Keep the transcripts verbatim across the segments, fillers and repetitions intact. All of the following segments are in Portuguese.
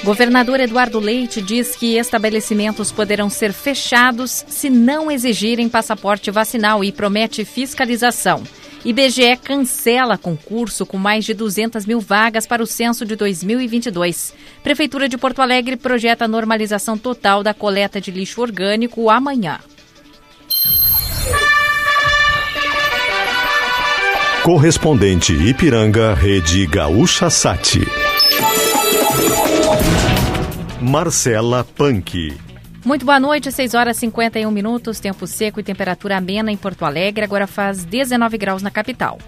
Governador Eduardo Leite diz que estabelecimentos poderão ser fechados se não exigirem passaporte vacinal e promete fiscalização. I B G E cancela concurso com mais de duzentas mil vagas para o censo de dois mil e vinte e dois. Prefeitura de Porto Alegre projeta a normalização total da coleta de lixo orgânico amanhã. Correspondente Ipiranga, Rede Gaúcha Sat. Marcela Punk. Muito boa noite, seis horas e cinquenta e um minutos, tempo seco e temperatura amena em Porto Alegre, agora faz dezenove graus na capital.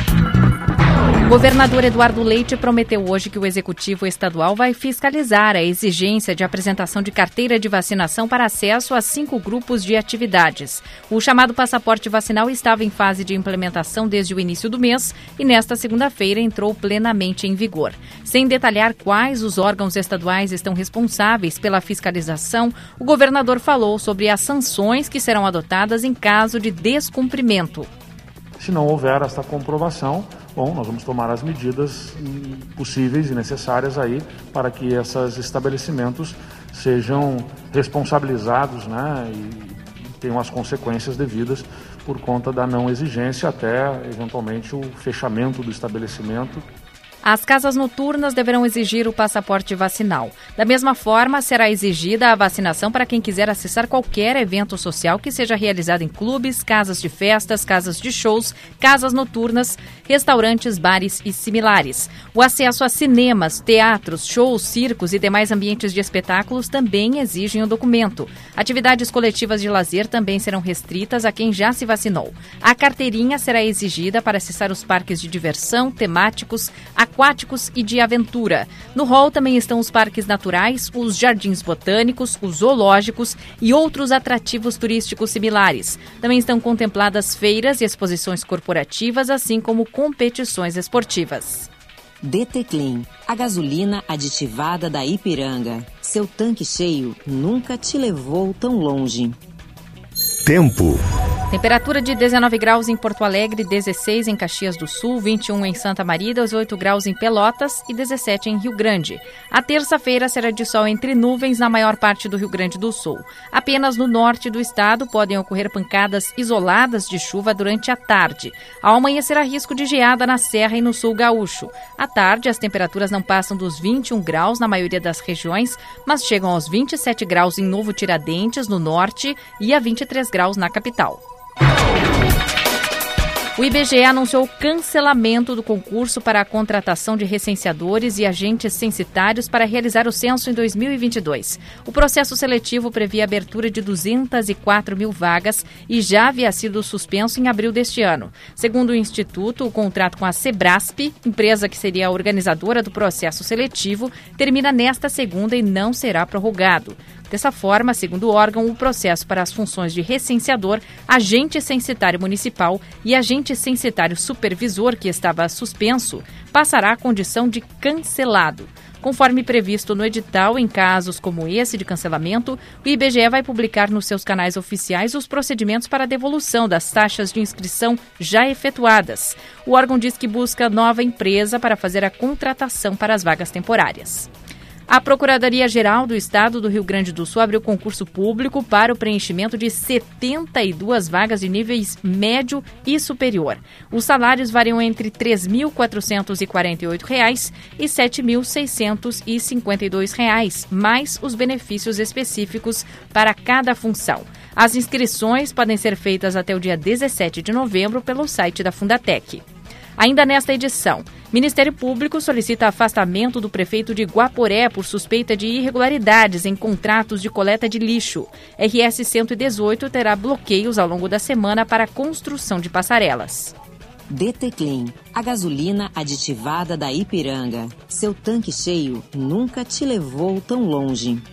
O governador Eduardo Leite prometeu hoje que o Executivo Estadual vai fiscalizar a exigência de apresentação de carteira de vacinação para acesso a cinco grupos de atividades. O chamado passaporte vacinal estava em fase de implementação desde o início do mês e nesta segunda-feira entrou plenamente em vigor. Sem detalhar quais os órgãos estaduais estão responsáveis pela fiscalização, o governador falou sobre as sanções que serão adotadas em caso de descumprimento. Se não houver esta comprovação, bom, nós vamos tomar as medidas possíveis e necessárias aí para que esses estabelecimentos sejam responsabilizados, né, e tenham as consequências devidas por conta da não exigência até, eventualmente, o fechamento do estabelecimento. As casas noturnas deverão exigir o passaporte vacinal. Da mesma forma, será exigida a vacinação para quem quiser acessar qualquer evento social que seja realizado em clubes, casas de festas, casas de shows, casas noturnas, restaurantes, bares e similares. O acesso a cinemas, teatros, shows, circos e demais ambientes de espetáculos também exigem o documento. Atividades coletivas de lazer também serão restritas a quem já se vacinou. A carteirinha será exigida para acessar os parques de diversão, temáticos, aquáticos e de aventura. No rol também estão os parques naturais, os jardins botânicos, os zoológicos e outros atrativos turísticos similares. Também estão contempladas feiras e exposições corporativas, assim como competições esportivas. D T Clean, a gasolina aditivada da Ipiranga. Seu tanque cheio nunca te levou tão longe. Tempo. Temperatura de dezenove graus em Porto Alegre, dezesseis em Caxias do Sul, vinte e um em Santa Maria, dezoito graus em Pelotas e dezessete em Rio Grande. A terça-feira será de sol entre nuvens na maior parte do Rio Grande do Sul. Apenas no norte do estado podem ocorrer pancadas isoladas de chuva durante a tarde. Ao amanhecer há risco de geada na Serra e no Sul Gaúcho. À tarde, as temperaturas não passam dos vinte e um graus na maioria das regiões, mas chegam aos vinte e sete graus em Novo Tiradentes, no norte, e a vinte e três graus na capital. O I B G E anunciou o cancelamento do concurso para a contratação de recenseadores e agentes censitários para realizar o censo em dois mil e vinte e dois. O processo seletivo previa a abertura de duzentas e quatro mil vagas e já havia sido suspenso em abril deste ano. Segundo o Instituto, o contrato com a Sebrasp, empresa que seria a organizadora do processo seletivo, termina nesta segunda e não será prorrogado. Dessa forma, segundo o órgão, o processo para as funções de recenseador, agente censitário municipal e agente censitário supervisor, que estava suspenso, passará à condição de cancelado. Conforme previsto no edital, em casos como esse de cancelamento, o I B G E vai publicar nos seus canais oficiais os procedimentos para a devolução das taxas de inscrição já efetuadas. O órgão diz que busca nova empresa para fazer a contratação para as vagas temporárias. A Procuradoria-Geral do Estado do Rio Grande do Sul abriu concurso público para o preenchimento de setenta e duas vagas de níveis médio e superior. Os salários variam entre três mil quatrocentos e quarenta e oito reais e sete mil seiscentos e cinquenta e dois reais, mais os benefícios específicos para cada função. As inscrições podem ser feitas até o dia dezessete de novembro pelo site da Fundatec. Ainda nesta edição, Ministério Público solicita afastamento do prefeito de Guaporé por suspeita de irregularidades em contratos de coleta de lixo. R S cento e dezoito terá bloqueios ao longo da semana para a construção de passarelas. D T Clean, a gasolina aditivada da Ipiranga. Seu tanque cheio nunca te levou tão longe.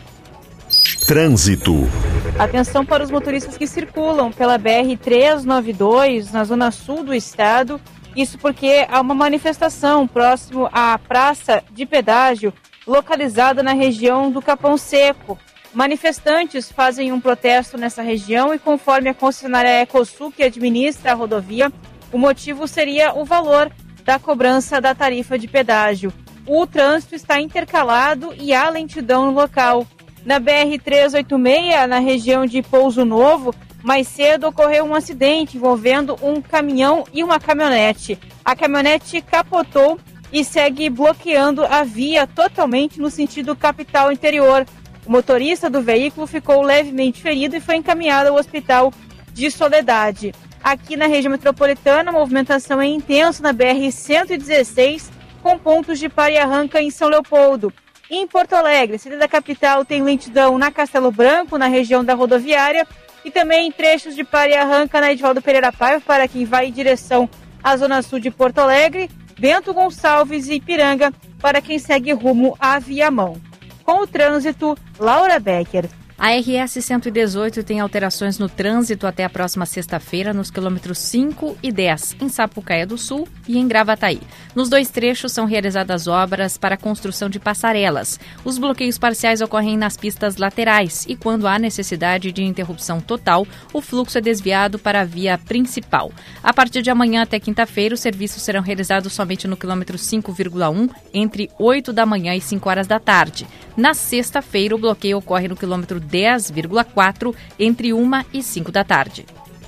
Trânsito. Atenção para os motoristas que circulam pela B R trezentos e noventa e dois, na zona sul do estado. Isso porque há uma manifestação próximo à praça de pedágio, localizada na região do Capão Seco. Manifestantes fazem um protesto nessa região e, conforme a concessionária Ecosul, que administra a rodovia, o motivo seria o valor da cobrança da tarifa de pedágio. o trânsito está intercalado e há lentidão no local. Na B R trezentos e oitenta e seis, na região de Pouso Novo, mais cedo ocorreu um acidente envolvendo um caminhão e uma caminhonete. A caminhonete capotou e segue bloqueando a via totalmente no sentido capital interior. O motorista do veículo ficou levemente ferido e foi encaminhado ao hospital de Soledade. Aqui na região metropolitana, a movimentação é intensa na B R cento e dezesseis, com pontos de para e arranca em São Leopoldo. Em Porto Alegre, cidade da capital, tem lentidão na Castelo Branco, na região da rodoviária, e também em trechos de para e arranca na Edivaldo Pereira Paiva, para quem vai em direção à zona sul de Porto Alegre, Bento Gonçalves e Ipiranga, para quem segue rumo à Viamão. Com o trânsito, Laura Becker. A R S cento e dezoito tem alterações no trânsito até a próxima sexta-feira nos quilômetros cinco e dez, em Sapucaia do Sul e em Gravataí. Nos dois trechos são realizadas obras para a construção de passarelas. Os bloqueios parciais ocorrem nas pistas laterais e, quando há necessidade de interrupção total, o fluxo é desviado para a via principal. A partir de amanhã até quinta-feira, os serviços serão realizados somente no quilômetro cinco vírgula um, entre oito da manhã e cinco horas da tarde. Na sexta-feira, o bloqueio ocorre no quilômetro dez vírgula quatro, entre uma e cinco da tarde.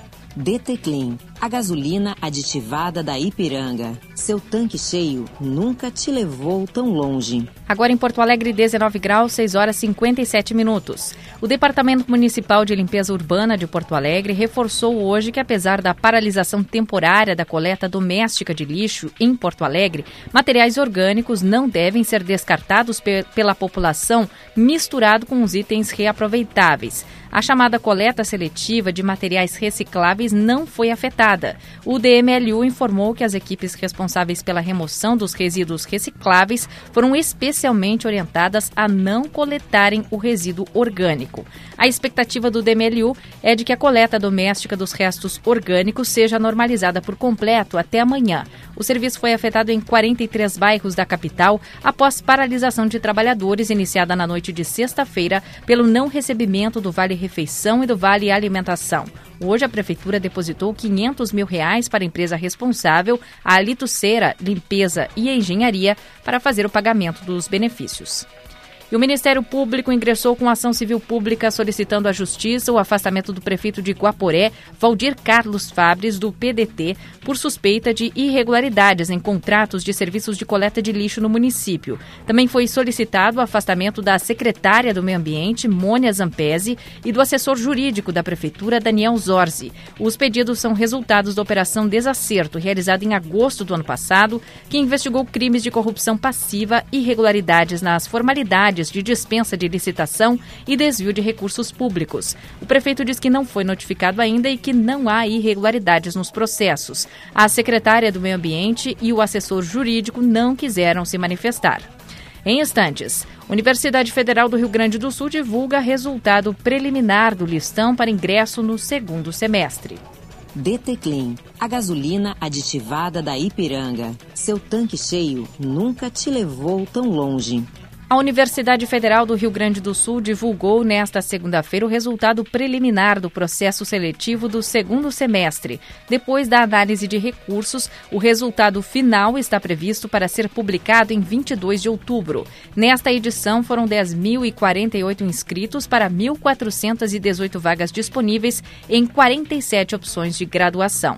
D T Clean, a gasolina aditivada da Ipiranga. Seu tanque cheio nunca te levou tão longe. Agora em Porto Alegre, dezenove graus, seis horas e cinquenta e sete minutos. O Departamento Municipal de Limpeza Urbana de Porto Alegre reforçou hoje que, apesar da paralisação temporária da coleta doméstica de lixo em Porto Alegre, materiais orgânicos não devem ser descartados pe- pela população misturado com os itens reaproveitáveis. A chamada coleta seletiva de materiais recicláveis não foi afetada. O D M L U informou que as equipes responsáveis pela remoção dos resíduos recicláveis foram especialmente orientadas a não coletarem o resíduo orgânico. A expectativa do D M L U é de que a coleta doméstica dos restos orgânicos seja normalizada por completo até amanhã. O serviço foi afetado em quarenta e três bairros da capital após paralisação de trabalhadores iniciada na noite de sexta-feira pelo não recebimento do Vale Refeição e do Vale Alimentação. Hoje, a Prefeitura depositou quinhentos mil reais para a empresa responsável, a Alituceira, Limpeza e Engenharia, para fazer o pagamento dos benefícios. E o Ministério Público ingressou com ação civil pública solicitando à Justiça o afastamento do prefeito de Guaporé, Valdir Carlos Fabres, do P D T, por suspeita de irregularidades em contratos de serviços de coleta de lixo no município. Também foi solicitado o afastamento da secretária do Meio Ambiente, Mônia Zampesi, e do assessor jurídico da Prefeitura, Daniel Zorzi. Os pedidos são resultados da Operação Desacerto, realizada em agosto do ano passado, que investigou crimes de corrupção passiva e irregularidades nas formalidades de dispensa de licitação e desvio de recursos públicos. O prefeito diz que não foi notificado ainda e que não há irregularidades nos processos. A secretária do Meio Ambiente e o assessor jurídico não quiseram se manifestar. Em instantes, Universidade Federal do Rio Grande do Sul divulga resultado preliminar do listão para ingresso no segundo semestre. D T Clean, a gasolina aditivada da Ipiranga. Seu tanque cheio nunca te levou tão longe. A Universidade Federal do Rio Grande do Sul divulgou nesta segunda-feira o resultado preliminar do processo seletivo do segundo semestre. Depois da análise de recursos, o resultado final está previsto para ser publicado em vinte e dois de outubro. Nesta edição, foram dez mil e quarenta e oito inscritos para mil quatrocentas e dezoito vagas disponíveis em quarenta e sete opções de graduação.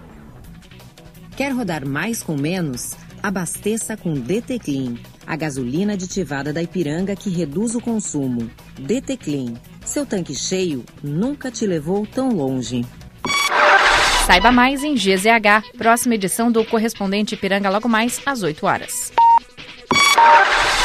Quer rodar mais com menos? Abasteça com D T Clean, a gasolina aditivada da Ipiranga que reduz o consumo. D T Clean, seu tanque cheio nunca te levou tão longe. Saiba mais em G Z H, próxima edição do Correspondente Ipiranga logo mais às oito horas.